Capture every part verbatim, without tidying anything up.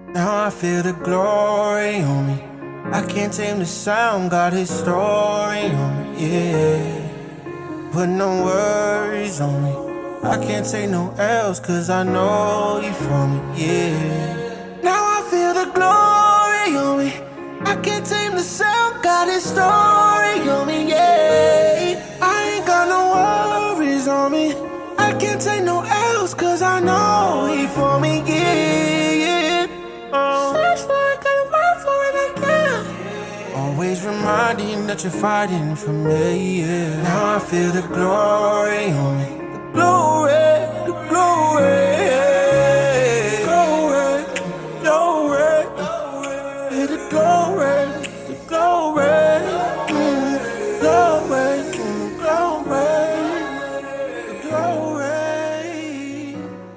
Now I feel the glory on me. I can't tame the sound, got his story on me, yeah. Put no worries on me. I can't take no L's, cause I know you for me, yeah. Now I feel the glory on me. I can't tame the sound, got his story on me, yeah. I ain't got no worries on me. I can't take no L's, cause I know he for me, yeah, yeah. Oh. Search for it, gotta work for it again. Always reminding that you're fighting for me, yeah. Now I feel the glory on me. The glory, the glory, glory, glory, yeah, the glory, the glory, mm, glory, mm, glory, the glory.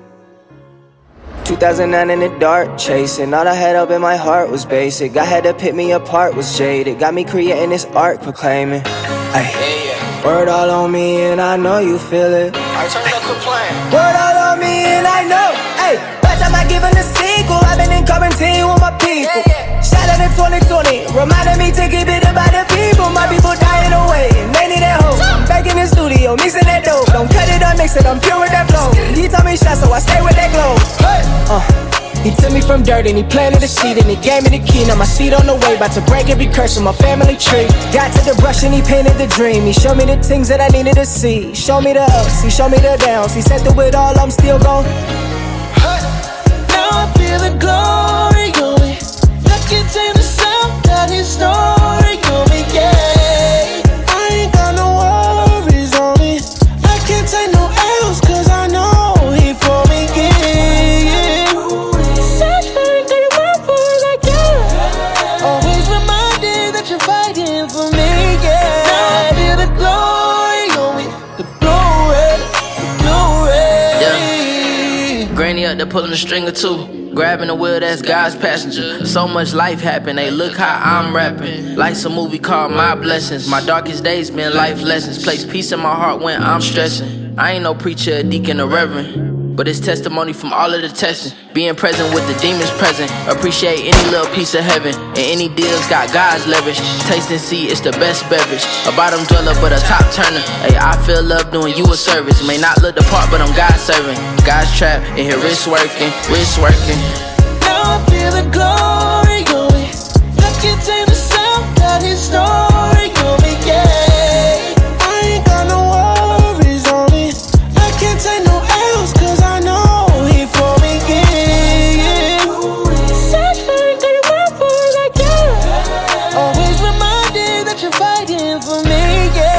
two thousand nine in the dark, chasing. All I had up in my heart was basic. I had to pick me apart, was jaded. Got me creating this art, proclaiming, ay, word all on me and I know you feel it. I turn up, quit playing. Word all on me and I know, ay, by the time I give it a sequel, I've been in quarantine with my people. Shout out to twenty twenty, reminding me to keep it about the people. My people dying away and they need that hope. I'm back in the studio, mixing that dope. Don't cut it or mix it, I'm pure with that flow. He taught me shot, so I stay with that glow. Uh, he took me from dirt and he planted a seed and he gave me the key. Now my seed on the way, about to break every curse on my family tree. Got to the brush and he painted the dream. He showed me the things that I needed to see. Show me the ups, he showed me the downs. He said through it all, I'm still gone. Now I feel the glory on me. I can tame the sound, got his story on me, yeah. I ain't got no worries on me. I can't take no L's, cause I know he for me, yeah, yeah. Search for it, gotta work for it again. Always reminded that you're fighting for me, yeah. Now I feel the glory on me. The glory, the glory. Yeah. Granny up there pulling a string or two. Grabbing the wheel, that's God's passenger. So much life happened, hey, look how I'm rapping. Life's a movie called My Blessings. My darkest days been life lessons. Place peace in my heart when I'm stressing. I ain't no preacher, a deacon, a reverend, but it's testimony from all of the testing. Being present with the demons present. Appreciate any little piece of heaven. And any deals got God's leverage. Taste and see, it's the best beverage. A bottom dweller, but a top turner. Hey, I feel love doing you a service. May not look the part, but I'm God serving. God's trap, and here wrist working, wrist working. Now I feel the glory on me. I can tame the sound, got his story on me, yeah. I ain't got no worries on me. I can't take no L's, cause I know he for me, yeah, yeah. Search for it, gotta work for it again. Always reminded that you're fighting for me, yeah.